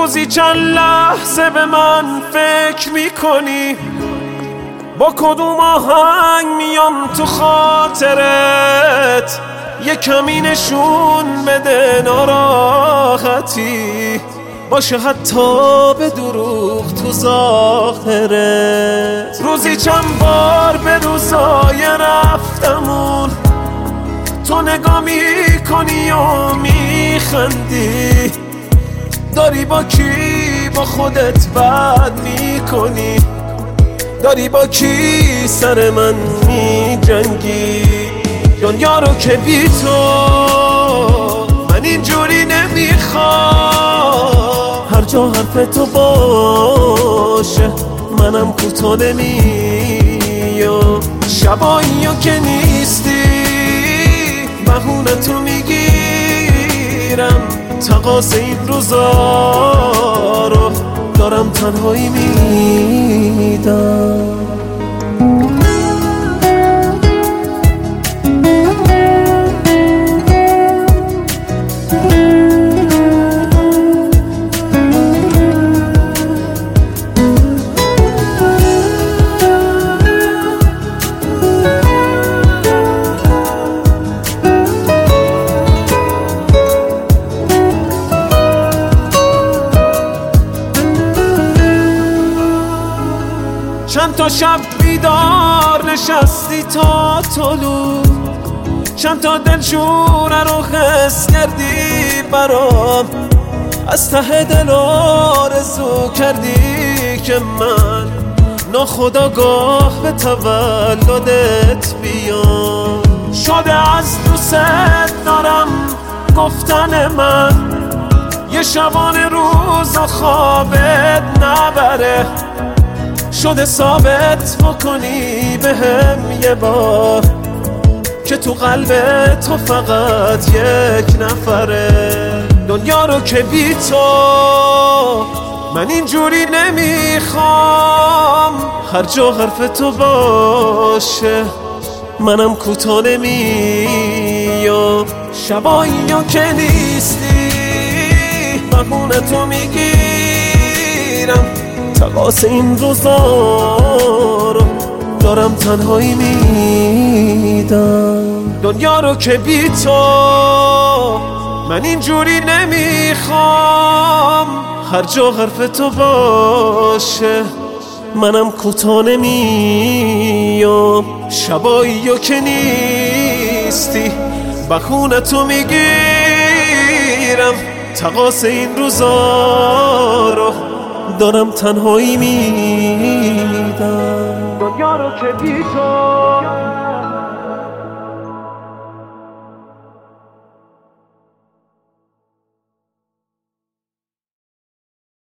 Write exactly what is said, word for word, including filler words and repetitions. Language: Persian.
روزی چند لحظه به من فکر میکنی، با کدوم آهنگ میام تو خاطرت، یه کمی نشون بده ناراحتی باشه حتی به دروغ تو ظاهرت. روزی چند بار به روزای رفتمون تو نگاه میکنی و میخندی، داری با کی با خودت بد میکنی، داری با کی سر من میجنگی. دنیا رو که بی تو من اینجوری نمیخوام، هر جا حرف تو باشه منم کوتاه نمیام. شبایی که نیستی بهونه تو میگیرم، تقاص این روزا رو دارم تنهایی میدم. چند تا شب بیدار نشستی تا طلوع، چند تا دلشوره رو حس کردی برام، از ته دل آرزو کردی که من ناخودآگاه به تولدت بیام. شده از دوست دارم گفتن من یه شبانه روز و خوابت نبره، شده ثابت بکنی به هم یه بار که تو قلب تو فقط یک نفره. دنیا رو که بی تو من اینجوری نمیخوام، هر جا حرف تو باشه منم کوتاه نمیام. شبایی که نیستی بهونه تو میگیرم، تقاص این روزا رو دارم تنهایی میدم. دنیا رو که بی تو من اینجوری نمیخوام، هر جا حرف تو باشه منم کوتاه نمیام. شبایی که نیستی بهونه تو میگیرم، تقاص این روزا رو دارم تنهایی میدم. دنیا رو که بی تو